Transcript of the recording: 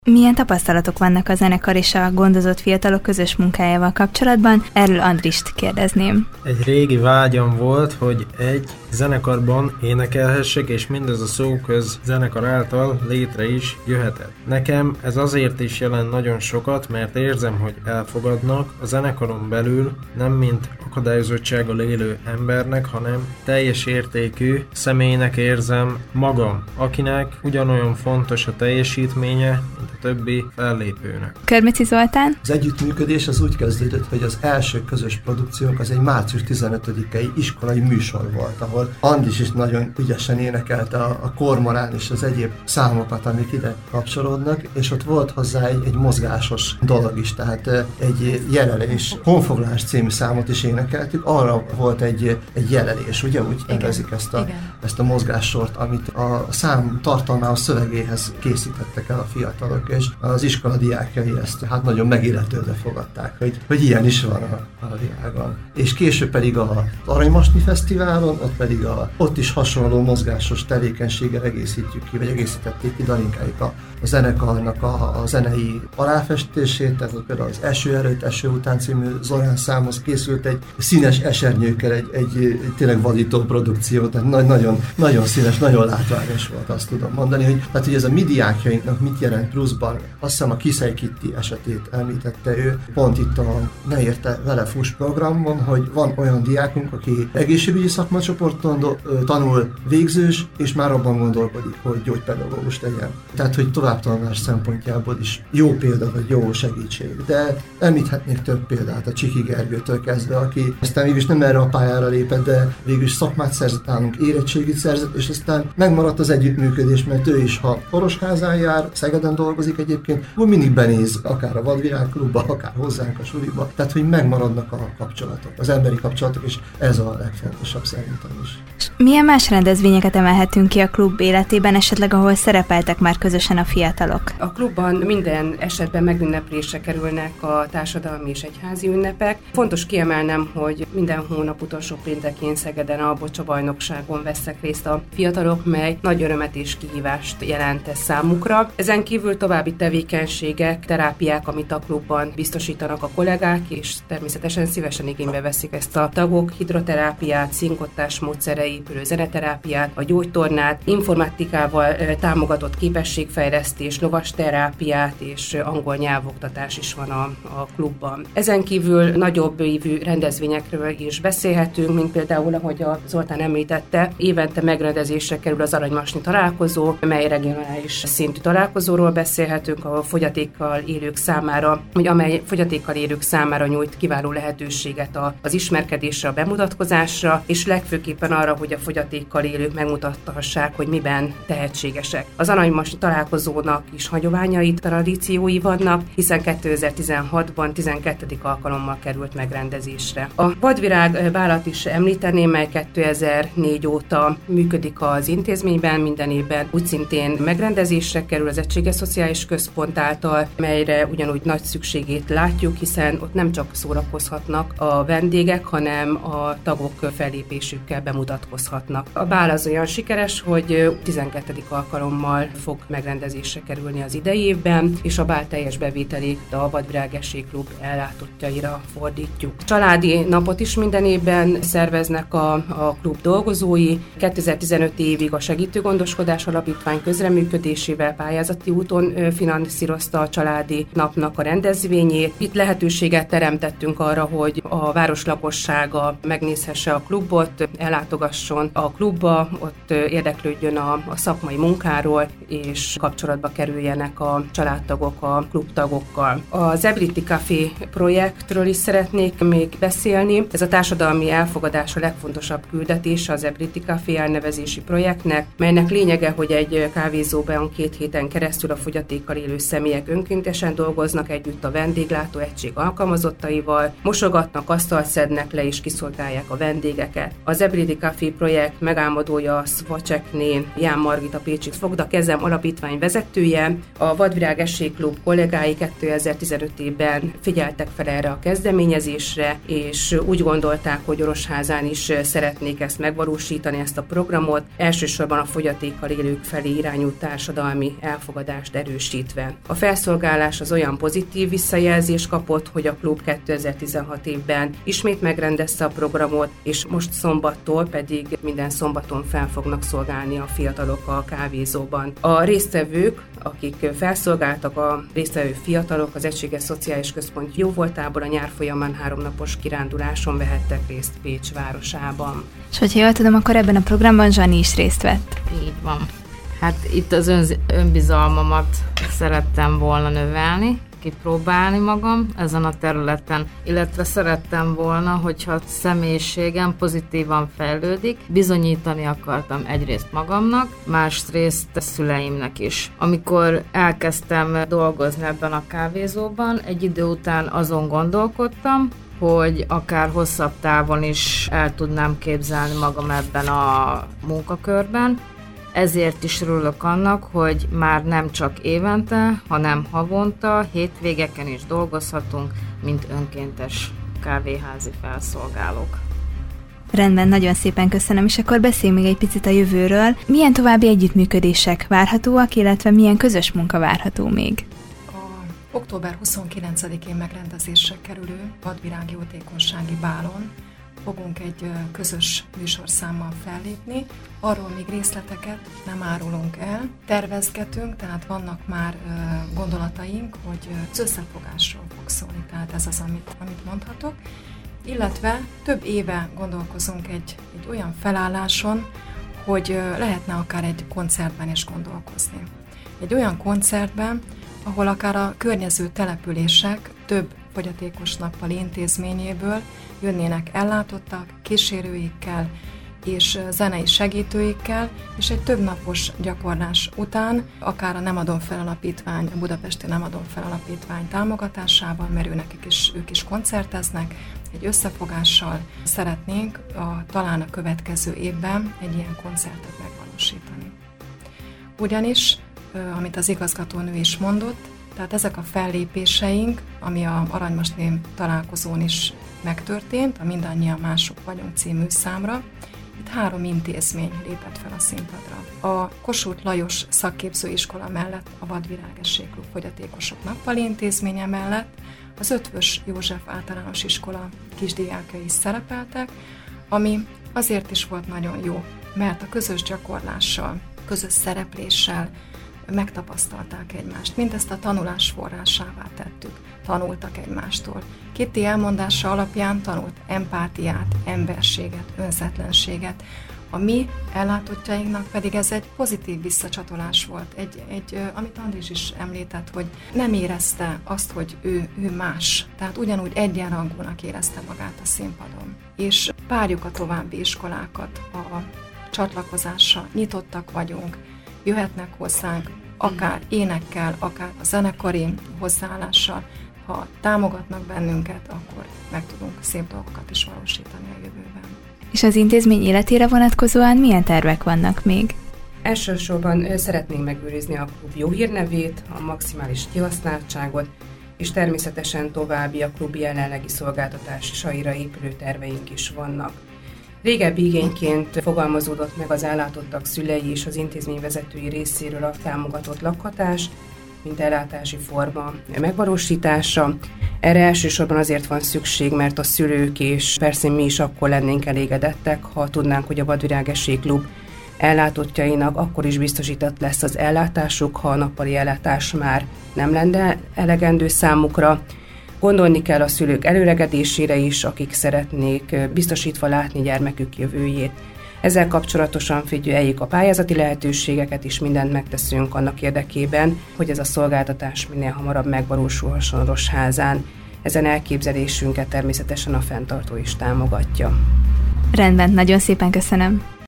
Milyen tapasztalatok vannak a zenekar és a gondozott fiatalok közös munkájával kapcsolatban? Erről Andrist kérdezném. Egy régi vágyam volt, hogy egy zenekarban énekelhessek, és mindez a szóköz zenekar által létre is jöhetett. Nekem ez azért is jelent nagyon sokat, mert érzem, hogy elfogadnak a zenekaron belül, nem mint akadályozottsággal élő embernek, hanem teljes értékű személynek érzem magam, akinek ugyanolyan fontos a teljesítménye, mint a többi fellépőnek. Körmeci Zoltán? Az együttműködés az úgy kezdődött, hogy az első közös produkciónk az egy március 15-i iskolai műsor volt, ahol Andris is nagyon ügyesen énekelte a kormorán és az egyéb számokat, amik ide kapcsolódnak, és ott volt hozzá egy mozgásos dolog is, tehát egy jelelés, honfoglalás című számot is énekeltük, arra volt egy jelelés, ugye úgy nevezik ezt a mozgássort, amit a szám tartalmához, szövegéhez készítettek el a fiatalok, és az iskola diákjai ezt hát nagyon megilletődve fogadták, hogy ilyen is van a világon. És később pedig az Aranymastni Fesztiválon, ott is hasonló mozgásos tevékenységgel egészítjük ki, vagy egészítették ki Dalinkáik a zenekarnak a zenei aláfestését, tehát például az Eső előtt, Eső után című Zorán számhoz készült egy színes esernyőkkel egy tényleg vadító produkció, tehát nagyon színes, nagyon látványos volt, azt tudom mondani, hogy ez a mi diákjainknak mit jelent pluszban. Azt hiszem a Kiszely Kitti esetét említette ő, pont itt a Ne érte vele fuss programon, hogy van olyan diákunk, aki egészségügyi szakmacsoporton tanul, végzős, és már abban gondolkodik, hogy gyógypedagógus legyen. Tehát, hogy továbbtanulás szempontjából is jó példa, vagy jó segítség. De említhetnék több példát, a Csiki Gergőtől kezdve, aki aztán mégis nem erre a pályára lépett, de végülis szakmát szerzett nálunk, érettségit szerzett, és aztán megmaradt az együttműködés, mert ő is, ha Orosházán jár, Szegeden dolgozik egyébként, úgy mindig benéz, akár a Vadvirág klubba, akár hozzánk a suliba. Tehát, hogy megmaradnak a kapcsolatok, az emberi kapcsolatok, és ez a legfontosabb szerintem is. Milyen más rendezvényeket emelhetünk ki a klub életében, esetleg ahol szerepeltek már közösen a fiatalok? A klubban minden esetben megünneplésre kerülnek a társadalmi és egyházi ünnepek. Fontos kiemelnem, hogy minden hónap utolsó péntekén Szegeden a bocsa bajnokságon vesznek részt a fiatalok, mely nagy örömet és kihívást jelent ez számukra. Ezen kívül további tevékenységek, terápiák, amit a klubban biztosítanak a kollégák, és természetesen szívesen igénybe veszik ezt a tagok, hidroterápiát, színkottás módszerei, épülő zeneterápiát, a gyógytornát, informatikával támogatott képességfejlesztés, lovasterápiát és angol nyelvoktatás is van a klubban. Ezen kívül nagyobb évű rendezvényekről is beszélhetünk, mint például, ahogy a Zoltán említette, évente megrendezésre kerül az Aranymastni találkozó, mely regionális szintű találkozóról beszélhetünk, ahol fogyatékkal élők számára, amely fogyatékkal élők számára nyújt kiváló lehetőséget az ismerkedésre, a bemutatkozásra, és legfőképpen arra, hogy a fogyatékkal élők megmutathassák, hogy miben tehetségesek. Az Aranymastni találkozónak is hagyományai, tradíciói vannak, hiszen 2016-ban 12. alkalommal került megrendezésre. A Vadvirág bálat is említeném, mely 2004 óta működik az intézményben, minden évben úgy szintén megrendezésre kerül az Egységes Szociális Központ által, melyre ugyanúgy nagy szükségét látjuk, hiszen ott nem csak szórakozhatnak a vendégek, hanem a tagok fellépésükkel bemutatkozhatnak. A bál az olyan sikeres, hogy 12. alkalommal fog megrendezésre kerülni az idei évben, és a bál teljes bevételét a Vadvirág Esélyklub ellátottjaira fordítjuk. Családi napot is minden évben szerveznek a klub dolgozói. 2015 évig a Segítőgondoskodás Alapítvány közreműködésével pályázati úton finanszírozta a családi napnak a rendezvényét. Itt lehetőséget teremtettünk arra, hogy a város lakossága megnézhesse a klubot, ellátogasson a klubba, ott érdeklődjön a szakmai munkáról, és kapcsolatba kerüljenek a családtagok a klubtagokkal. Az Ebrity Café projektről is szeretnék még beszélni. Ez a társadalmi elfogadás a legfontosabb küldetése az Ebrity Café elnevezési projektnek, melynek lényege, hogy egy kávézóban 2 héten keresztül a fogyatékkal élő személyek önkéntesen dolgoznak együtt a vendéglátó egység alkalmazottaival, mosogatnak, asztalt szednek le és kiszolgálják a vendégeket. Az Ebrity Café projekt megálmodója Szvacsekné Ján Margit, a pécsi Fogda Kezem alapítvány vezetője. A Vadvirág Esélyklub kollégái 2015 évben figyeltek fel erre a kezdeményezésre, és úgy gondolták, hogy Orosházán is szeretnék ezt megvalósítani, ezt a programot. Elsősorban a fogyatékkal élők felé irányú társadalmi elfogadást erősíteni. megerősítve. A felszolgálás az olyan pozitív visszajelzést kapott, hogy a klub 2016 évben ismét megrendezte a programot, és most szombattól pedig minden szombaton fel fognak szolgálni a fiatalok a kávézóban. A résztvevők, akik felszolgáltak, a résztvevő fiatalok az Egységes Szociális Központ jóvoltából a nyár folyamán 3 napos kiránduláson vehettek részt Pécs városában. És hogyha jól tudom, akkor ebben a programban Zsani is részt vett. Így van. Hát itt az önbizalmamat szerettem volna növelni, kipróbálni magam ezen a területen, illetve szerettem volna, hogyha a személyiségem pozitívan fejlődik, bizonyítani akartam egyrészt magamnak, másrészt a szüleimnek is. Amikor elkezdtem dolgozni ebben a kávézóban, egy idő után azon gondolkodtam, hogy akár hosszabb távon is el tudnám képzelni magam ebben a munkakörben. Ezért is örülök annak, hogy már nem csak évente, hanem havonta, hétvégeken is dolgozhatunk, mint önkéntes kávéházi felszolgálók. Rendben, nagyon szépen köszönöm, és akkor beszélj még egy picit a jövőről. Milyen további együttműködések várhatóak, illetve milyen közös munka várható még? Október 29-én megrendezésre kerülő vadvirág jótékonysági bálon fogunk egy közös műsorszámmal fellépni. Arról még részleteket nem árulunk el. Tervezgetünk, tehát vannak már gondolataink, hogy az összefogásról fog szólni, tehát ez az, amit mondhatok. Illetve több éve gondolkozunk egy olyan felálláson, hogy lehetne akár egy koncertben is gondolkozni. Egy olyan koncertben, ahol akár a környező települések több fogyatékos nappali intézményéből jönnének ellátottak, kísérőikkel és zenei segítőikkel, és egy több napos gyakorlás után, akár a Nem adom fel alapítvány, a Budapesti Nem adom fel alapítvány támogatásával, mert ők is koncerteznek, egy összefogással szeretnénk talán a következő évben egy ilyen koncertet megvalósítani. Ugyanis, amit az igazgatónő is mondott, tehát ezek a fellépéseink, ami a Aranymasné találkozón is megtörtént, a Mindannyian mások vagyunk című számra, itt 3 intézmény lépett fel a színpadra. A Kossuth Lajos szakképzőiskola mellett a Vadvirág Esélyklub fogyatékosok nappali intézménye mellett az Ötvös József általános iskola kisdiákjai is szerepeltek, ami azért is volt nagyon jó, mert a közös gyakorlással, közös szerepléssel megtapasztalták egymást. Mindezt a tanulás forrásává tettük. Tanultak egymástól. Kitty elmondása alapján tanult empátiát, emberséget, önzetlenséget. A mi ellátottjainknak pedig ez egy pozitív visszacsatolás volt. Amit Andris is említett, hogy nem érezte azt, hogy ő más. Tehát ugyanúgy egyenrangúnak érezte magát a színpadon. És várjuk a további iskolákat a csatlakozásra. Nyitottak vagyunk, jöhetnek hozzánk, akár énekkel, akár a zenekari hozzáállással. Ha támogatnak bennünket, akkor meg tudunk szép dolgokat is valósítani a jövőben. És az intézmény életére vonatkozóan milyen tervek vannak még? Elsősorban szeretnénk megőrizni a klub jó hírnevét, a maximális kihasználtságot, és természetesen további a klub jelenlegi szolgáltatásaira épülő terveink is vannak. Régebbi igényként fogalmazódott meg az ellátottak szülei és az intézmény vezetői részéről a támogatott lakhatás, mint ellátási forma megvalósítása. Erre elsősorban azért van szükség, mert a szülők és persze mi is akkor lennénk elégedettek, ha tudnánk, hogy a Vadvirág Esélyklub ellátottjainak akkor is biztosított lesz az ellátásuk, ha a nappali ellátás már nem lenne elegendő számukra. Gondolni kell a szülők előregedésére is, akik szeretnék biztosítva látni gyermekük jövőjét. Ezzel kapcsolatosan figyeljük a pályázati lehetőségeket, és mindent megteszünk annak érdekében, hogy ez a szolgáltatás minél hamarabb megvalósulhasson Rosházán. Ezen elképzelésünket természetesen a fenntartó is támogatja. Rendben, nagyon szépen köszönöm.